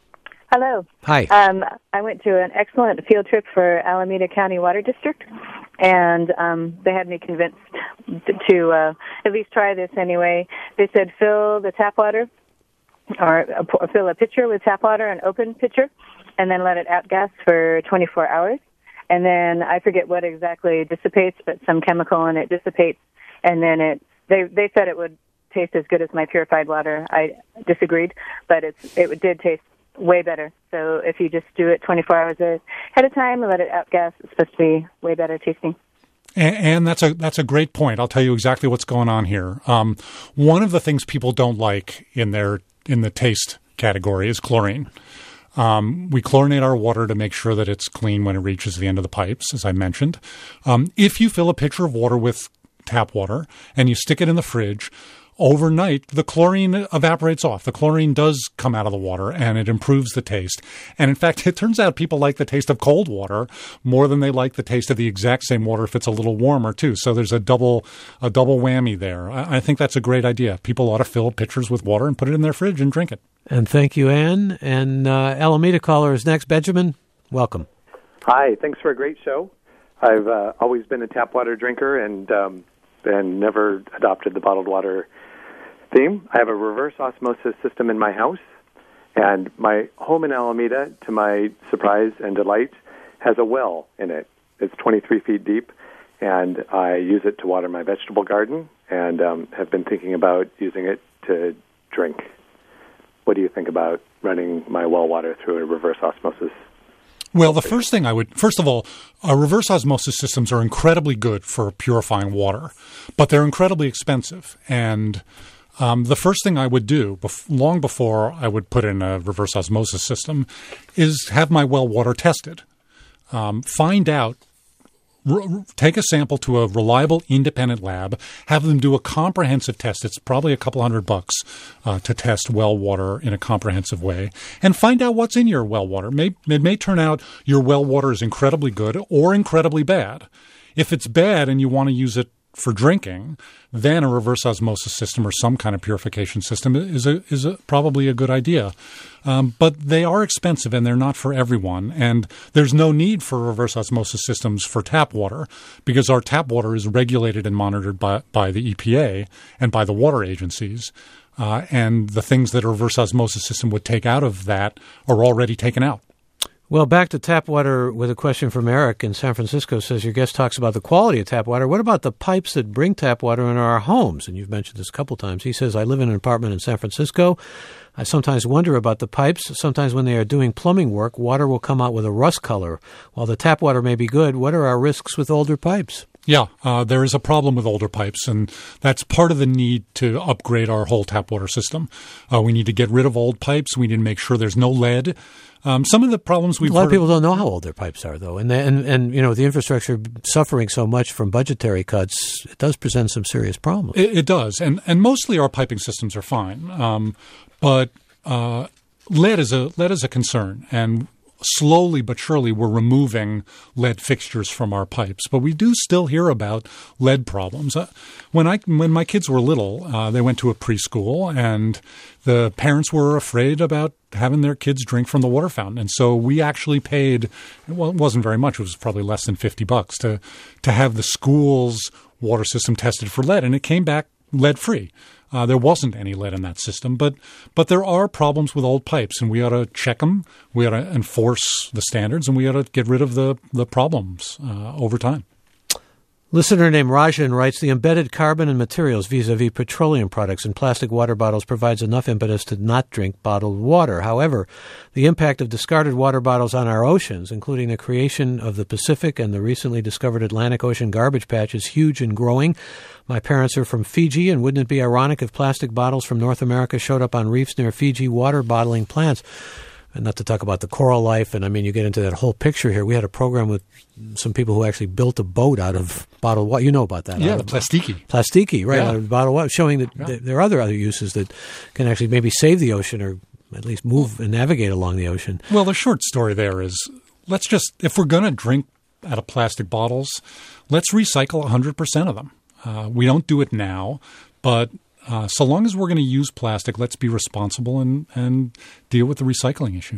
Hello.
Hi.
Um, I went to an excellent field trip for Alameda County Water District, and um, they had me convinced to uh, at least try this anyway. They said fill the tap water, or uh, fill a pitcher with tap water, an open pitcher, and then let it outgas for twenty-four hours. And then I forget what exactly dissipates, but some chemical, and it dissipates. And then it they they said it would taste as good as my purified water. I disagreed, but it's it did taste way better. So if you just do it twenty-four hours ahead of time and let it outgas, it's supposed to be way better tasting.
And, and that's a that's a great point. I'll tell you exactly what's going on here. Um, one of the things people don't like in their in the taste category is chlorine. Um, we chlorinate our water to make sure that it's clean when it reaches the end of the pipes, as I mentioned. Um, if you fill a pitcher of water with tap water and you stick it in the fridge, overnight, the chlorine evaporates off. The chlorine does come out of the water, and it improves the taste. And in fact, it turns out people like the taste of cold water more than they like the taste of the exact same water if it's a little warmer, too. So there's a double a double whammy there. I, I think that's a great idea. People ought to fill pitchers with water and put it in their fridge and drink it.
And thank you, Ann. And uh, Alameda caller is next. Benjamin, welcome.
Hi, thanks for a great show. I've uh, always been a tap water drinker and um, and never adopted the bottled water theme. I have a reverse osmosis system in my house, and my home in Alameda, to my surprise and delight, has a well in it. It's twenty-three feet deep, and I use it to water my vegetable garden and um, have been thinking about using it to drink. What do you think about running my well water through a reverse osmosis?
Well, the first thing I would, first of all, uh, reverse osmosis systems are incredibly good for purifying water, but they're incredibly expensive. And um, the first thing I would do, bef- long before I would put in a reverse osmosis system, is have my well water tested. Um, find out, r- take a sample to a reliable independent lab, have them do a comprehensive test. It's probably a couple hundred bucks uh, to test well water in a comprehensive way, and find out what's in your well water. May, it may turn out your well water is incredibly good or incredibly bad. If it's bad and you want to use it for drinking, then a reverse osmosis system or some kind of purification system is a, is a, probably a good idea. Um, but they are expensive and they're not for everyone. And there's no need for reverse osmosis systems for tap water because our tap water is regulated and monitored by, by the E P A and by the water agencies. Uh, and the things that a reverse osmosis system would take out of that are already taken out.
Well, back to tap water with a question from Eric in San Francisco. Says your guest talks about the quality of tap water. What about the pipes that bring tap water into our homes? And you've mentioned this a couple times. He says, I live in an apartment in San Francisco. I sometimes wonder about the pipes. Sometimes when they are doing plumbing work, water will come out with a rust color. While the tap water may be good, what are our risks with older pipes?
Yeah, uh, there is a problem with older pipes, and that's part of the need to upgrade our whole tap water system. Uh, we need to get rid of old pipes. We need to make sure there's no lead. Um, some of the problems we've
a lot
heard
of people don't know how old their pipes are, though, and they, and and you know the infrastructure suffering so much from budgetary cuts, it does present some serious problems.
It, it does, and and mostly our piping systems are fine, um, but uh, lead is a lead is a concern, and slowly but surely we're removing lead fixtures from our pipes. But we do still hear about lead problems. Uh, when I when my kids were little, uh, they went to a preschool, and the parents were afraid about having their kids drink from the water fountain. And so we actually paid, well, it wasn't very much. It was probably less than fifty bucks to to have the school's water system tested for lead. And it came back lead-free. Uh, there wasn't any lead in that system, but but there are problems with old pipes, and we ought to check them. We ought to enforce the standards, and we ought to get rid of the, the problems uh, over time.
Listener named Rajan writes, the embedded carbon and materials vis-a-vis petroleum products in plastic water bottles provides enough impetus to not drink bottled water. However, the impact of discarded water bottles on our oceans, including the creation of the Pacific and the recently discovered Atlantic Ocean garbage patch, is huge and growing. My parents are from Fiji, and wouldn't it be ironic if plastic bottles from North America showed up on reefs near Fiji water bottling plants? And not to talk about the coral life, and I mean, you get into that whole picture here. We had a program with some people who actually built a boat out of bottled water. You know about that.
Yeah, the plastiki.
Plastiki, right,
yeah.
out of bottled water, showing that yeah. th- there are other other uses that can actually maybe save the ocean or at least move and navigate along the ocean.
Well, the short story there is, let's just, if we're going to drink out of plastic bottles, let's recycle one hundred percent of them. Uh, we don't do it now, but Uh, so long as we're going to use plastic, let's be responsible and, and deal with the recycling issue.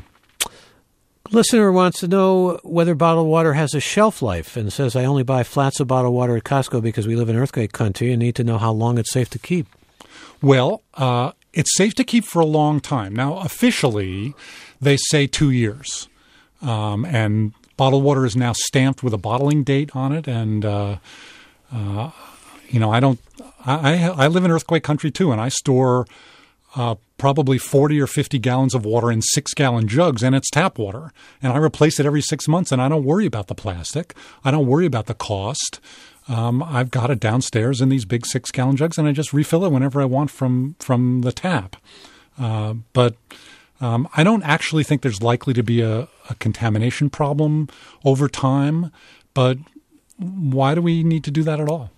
Listener wants to know whether bottled water has a shelf life and says, I only buy flats of bottled water at Costco because we live in earthquake country and need to know how long it's safe to keep.
Well, uh, it's safe to keep for a long time. Now, officially, they say two years. Um, and bottled water is now stamped with a bottling date on it, and uh, uh you know, I don't. I I live in earthquake country too, and I store uh, probably forty or fifty gallons of water in six-gallon jugs, and it's tap water. And I replace it every six months, and I don't worry about the plastic. I don't worry about the cost. Um, I've got it downstairs in these big six-gallon jugs, and I just refill it whenever I want from from the tap. Uh, but um, I don't actually think there's likely to be a, a contamination problem over time. But why do we need to do that at all?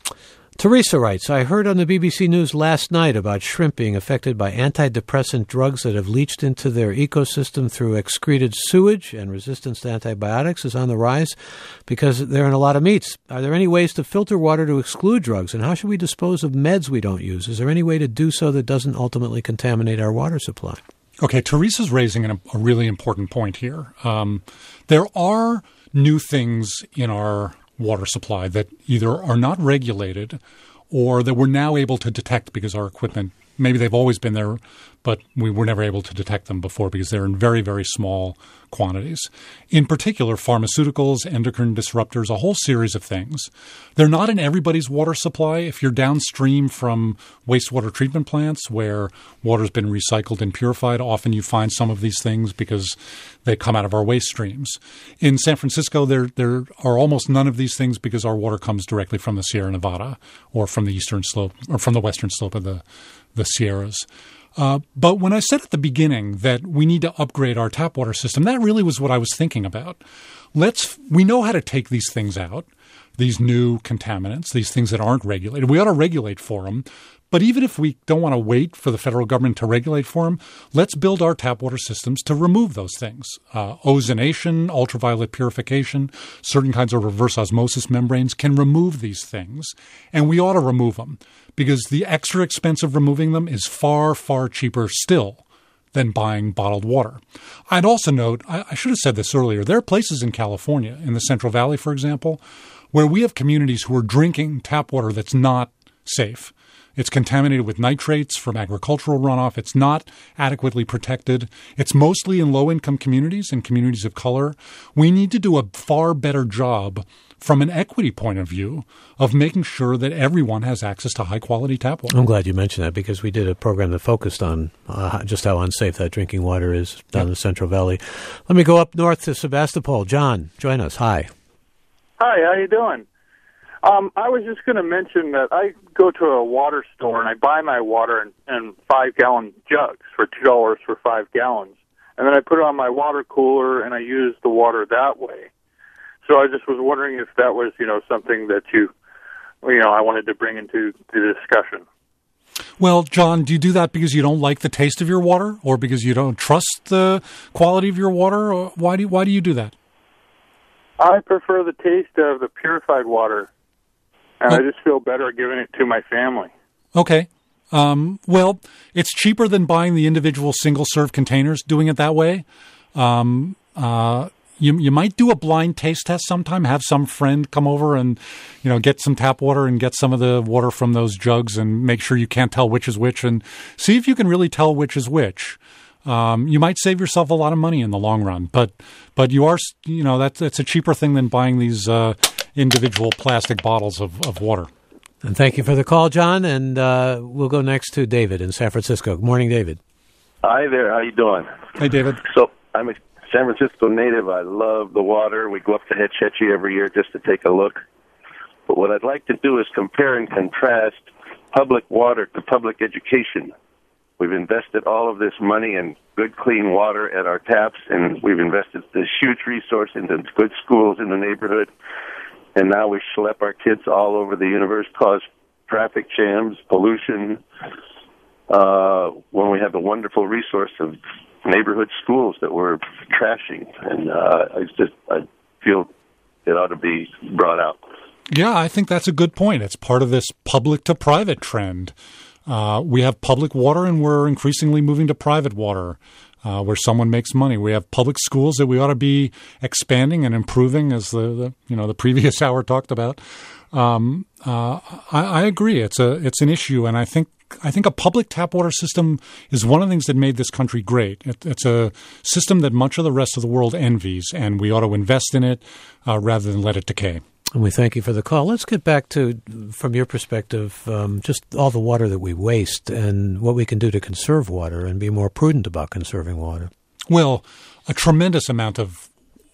Teresa writes, I heard on the B B C News last night about shrimp being affected by antidepressant drugs that have leached into their ecosystem through excreted sewage, and resistance to antibiotics is on the rise because they're in a lot of meats. Are there any ways to filter water to exclude drugs, and how should we dispose of meds we don't use? Is there any way to do so that doesn't ultimately contaminate our water supply?
Okay, Teresa's raising an, a really important point here. Um, there are new things in our water supply that either are not regulated or that we're now able to detect because our equipment, maybe they've always been there, but we were never able to detect them before because they're in very, very small quantities. In particular, pharmaceuticals, endocrine disruptors, a whole series of things. They're not in everybody's water supply. If you're downstream from wastewater treatment plants where water's been recycled and purified, often you find some of these things because they come out of our waste streams. In San Francisco, there there are almost none of these things because our water comes directly from the Sierra Nevada or from the eastern slope or from the western slope of the, the Sierras. Uh, but when I said at the beginning that we need to upgrade our tap water system, that really was what I was thinking about. Let's we know how to take these things out, these new contaminants, these things that aren't regulated. We ought to regulate for them. But even if we don't want to wait for the federal government to regulate for them, let's build our tap water systems to remove those things. Uh, ozonation, ultraviolet purification, certain kinds of reverse osmosis membranes can remove these things. And we ought to remove them because the extra expense of removing them is far, far cheaper still than buying bottled water. I'd also note, I, I should have said this earlier, there are places in California, in the Central Valley, for example, where we have communities who are drinking tap water that's not safe. It's contaminated with nitrates from agricultural runoff. It's not adequately protected. It's mostly in low-income communities and communities of color. We need to do a far better job from an equity point of view of making sure that everyone has access to high-quality tap water.
I'm glad you mentioned that because we did a program that focused on uh, just how unsafe that drinking water is down yep. in the Central Valley. Let me go up north to Sebastopol. John, join us. Hi.
Hi, how you doing? Um, I was just going to mention that I go to a water store and I buy my water in, in five-gallon jugs for two dollars for five gallons. And then I put it on my water cooler and I use the water that way. So I just was wondering if that was, you know, something that you, you know, I wanted to bring into the discussion.
Well, John, do you do that because you don't like the taste of your water or because you don't trust the quality of your water? Or why do you, why do you do that?
I prefer the taste of the purified water. And I just feel better giving it to my family.
Okay. Um, well, it's cheaper than buying the individual single-serve containers, doing it that way. Um, uh, you, you might do a blind taste test sometime, have some friend come over and, you know, get some tap water and get some of the water from those jugs and make sure you can't tell which is which and see if you can really tell which is which. Um, you might save yourself a lot of money in the long run, but but you are, you know, that's, that's a cheaper thing than buying these uh, individual plastic bottles of, of water.
And thank you for the call, John. And uh, we'll go next to David in San Francisco. Good morning, David.
Hi there. How you doing?
Hey, David.
So I'm a San Francisco native. I love the water. We go up to Hetch Hetchy every year just to take a look. But what I'd like to do is compare and contrast public water to public education. We've invested all of this money in good, clean water at our taps, and we've invested this huge resource into good schools in the neighborhood. And now we schlep our kids all over the universe, cause traffic jams, pollution, uh, when we have the wonderful resource of neighborhood schools that we're trashing. And uh, I just I feel it ought to be brought out.
Yeah, I think that's a good point. It's part of this public to private trend. Uh, we have public water, and we're increasingly moving to private water, uh, where someone makes money. We have public schools that we ought to be expanding and improving, as the, the you know the previous hour talked about. Um, uh, I, I agree. It's a it's an issue, and I think I think a public tap water system is one of the things that made this country great. It, it's a system that much of the rest of the world envies, and we ought to invest in it uh, rather than let it decay.
And we thank you for the call. Let's get back to, from your perspective, um, just all the water that we waste and what we can do to conserve water and be more prudent about conserving water.
Well, a tremendous amount of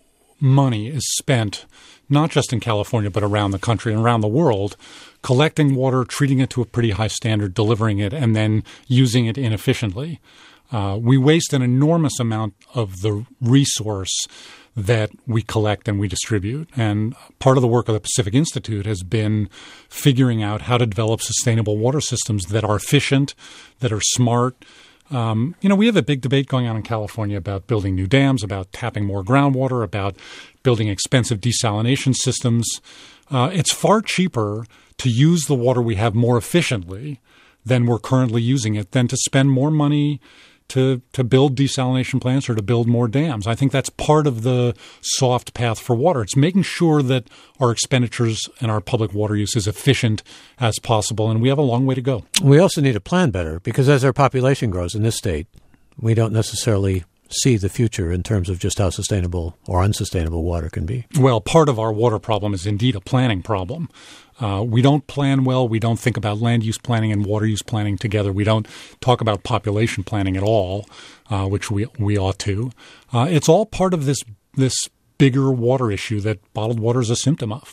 money is spent, not just in California, but around the country and around the world, collecting water, treating it to a pretty high standard, delivering it, and then using it inefficiently. Uh, we waste an enormous amount of the resource that we collect and we distribute. And part of the work of the Pacific Institute has been figuring out how to develop sustainable water systems that are efficient, that are smart. Um, you know, we have a big debate going on in California about building new dams, about tapping more groundwater, about building expensive desalination systems. Uh, it's far cheaper to use the water we have more efficiently than we're currently using it, than to spend more money to to build desalination plants or to build more dams. I think that's part of the soft path for water. It's making sure that our expenditures and our public water use is efficient as possible, and we have a long way to go.
We also need to plan better, because as our population grows in this state, we don't necessarily see the future in terms of just how sustainable or unsustainable water can be.
Well, part of our water problem is indeed a planning problem. Uh, we don't plan well. We don't think about land use planning and water use planning together. We don't talk about population planning at all, uh, which we we ought to. Uh, it's all part of this this bigger water issue that bottled water is a symptom of.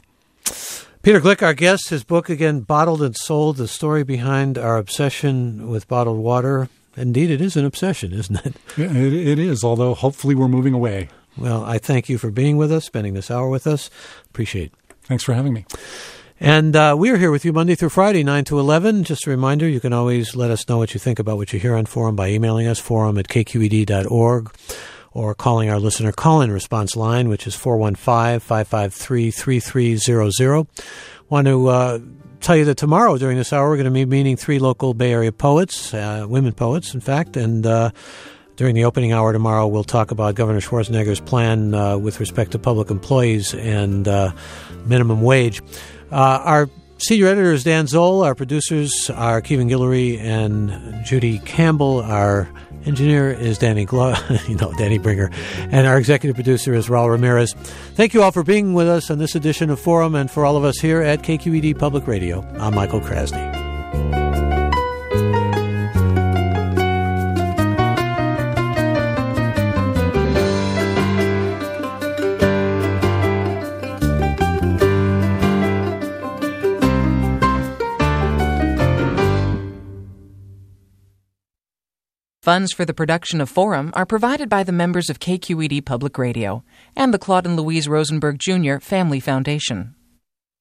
Peter Glick, our guest, his book again, Bottled and Sold, the story behind our obsession with bottled water. Indeed, it is an obsession, isn't it?
Yeah, it, it is, although hopefully we're moving away.
Well, I thank you for being with us, spending this hour with us. Appreciate it.
Thanks for having me.
And uh, we're here with you Monday through Friday, nine to eleven. Just a reminder, you can always let us know what you think about what you hear on Forum by emailing us, forum at k q e d dot org, or calling our listener call-in response line, which is four one five, five five three, three three zero zero. Want to uh, tell you that tomorrow during this hour we're going to be meeting three local Bay Area poets, uh, women poets, in fact, and uh, during the opening hour tomorrow we'll talk about Governor Schwarzenegger's plan uh, with respect to public employees and uh, minimum wage. Uh, our senior editor is Dan Zoll. Our producers are Kevin Guillory and Judy Campbell. Our engineer is Danny Glo- you know, Danny Bringer. And our executive producer is Raul Ramirez. Thank you all for being with us on this edition of Forum, and for all of us here at K Q E D Public Radio. I'm Michael Krasny.
Funds for the production of Forum are provided by the members of K Q E D Public Radio and the Claude and Louise Rosenberg Junior Family Foundation.